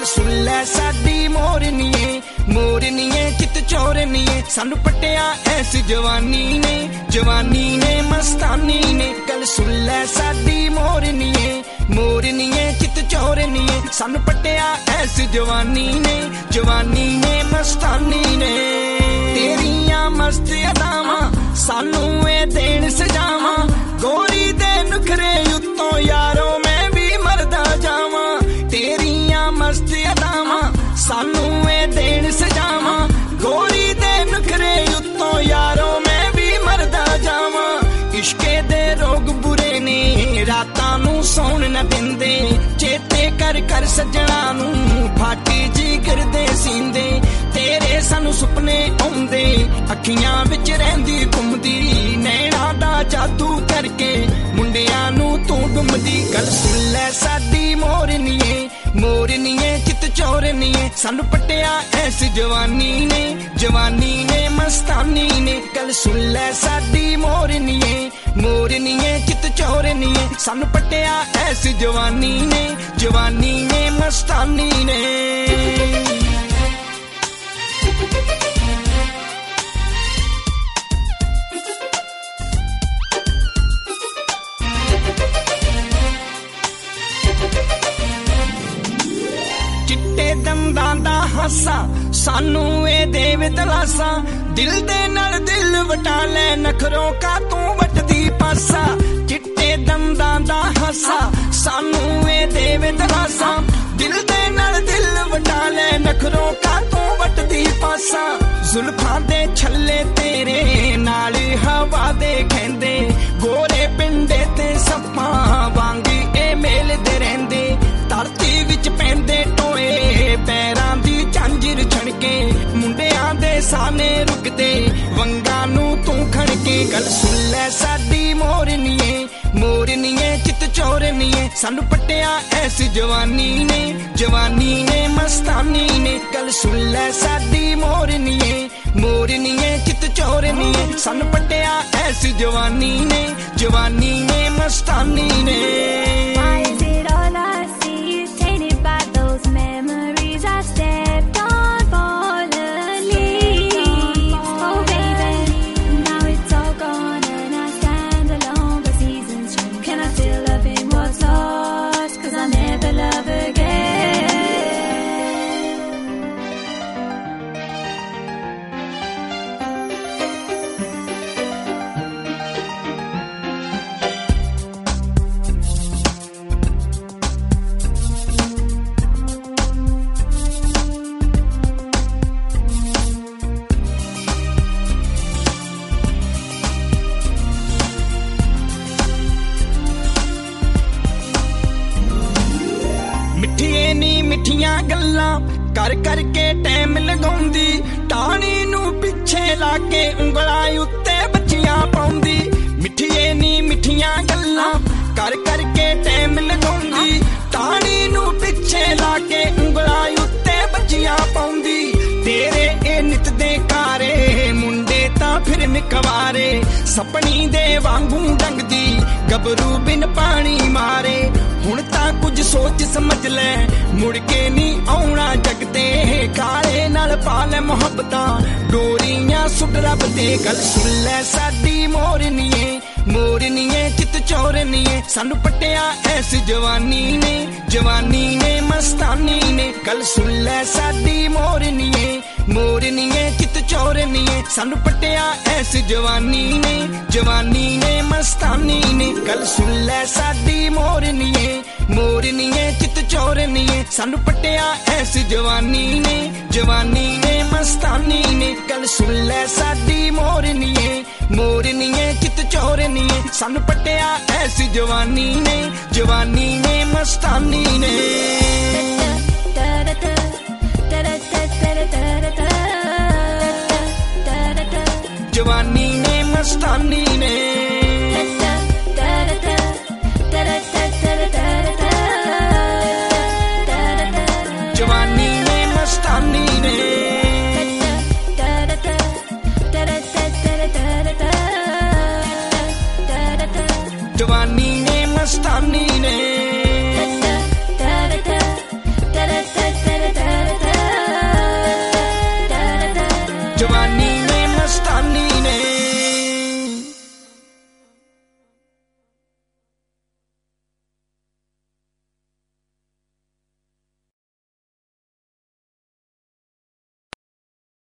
गल सुन लै साडी मोरनीए मोरनीए चित चोरनीए सानू पट्टिया ऐस जवानी ने मस्तानी ने गल सुन लै साडी मोरनीए मोरनीए चित चोरनीए सानू पट्टिया ऐस जवानी ने मस्तानी ने तेरियां मस्त अदावां सानू ए देन सजावां गोरी दे नुखरे उत्तों यारो मैं भी मरदा जावां तेरियां मस्त अदावां सानू ए देन सजावां गोरी दे नुखरे उत्तों यारो मैं भी मरदा जावां इश्के दे रोग बुरे ने रातां नूं सौण न दिंदे चेते कर कर सजना नूं फाटी जिगर दे सींदे तेरे सानू सुपने आउंदे अखियां विच रहिंदी घुमदी नैणा दा जादू करके मुंडियां नूं तू डुमदी गल सुन लै साडी मोरनीए मोरनीए चित चोरनीए सानू पट्टिया ऐस जवानी ने मस्तानी ने गल सुन लै साडी मोरनीए मोरनीए चित चोरनीए सानू पट्टिया ऐस जवानी ने मस्तानी ने चिट्टे दंदां दा हासा सानू ए देव दलासा दिल दे नाल दिल वटा ले नखरों का तू वटदी पासा चिट्टे दंदां दा हासा सानू ए देव दलासा दिल दे नाल दिल वटा ले नखरों का तू वटदी पासा जुल्फां दे छल्ले तेरे नाल हवा दे खेंदे गोरे पिंडे ते सप्पां वांगी ए मेलदे रहिंदे धरती विच पैंदे टोए पैरां दी झांजर छणके मुंडियां दे साने रुकदे वंगां नूं तू खड़के गल सुन लै साडी मोरनीए मोरनीए चित चोरनीए सानू पट्टिया ऐस जवानी ने मस्तानी ने गल सुन लै साडी मोरनीए मोरनीए चित चोरनीए सानू पट्टिया ऐस जवानी ने मस्तानी ने मिठियां गल्लां कर करके टाइम लगाउंदी टाणी नूं पिछे लाके उंगलां उत्ते बच्चियां पाउंदी मिठिए नी मिठियां गल्लां कर करके टाइम लगाउंदी टाणी नूं पिछे लाके उंगलां उत्ते बच्चियां पाउंदी तेरे ए नित दे कारे मुंडे तां फिर निकवारे सपनी दे वांगू डंगदी गबरू बिन पानी मारे हुण तां कुछ सोच समझ ले मुड़ के नी आउणा जगते काले नाल पाले मुहब्बतां डोरियां सुट रब दे गल सुन लै साडी मोरनीए मोरनीए चित चोरनीए सानू पट्टिया ऐस जवानी ने मस्तानी ने गल सुन लै साडी मोरनीए मोरनीए चित चोरनीए सानू पट्टिया ऐस जवानी ने मस्तानी ने गल सुन लै साडी मोरनीए मोरनीए चित चोरनीए सानू पट्टिया ऐस जवानी ने मस्तानी ने गल सुन लै साडी मोरनीए मोरनीए चित चोरनीए सानू पट्टिया ऐस जवानी ने मस्तानी ने जवानी ने मस्तानी ने जवानी ने मस्तानी ने जवानी ने मस्तानी ने जवानी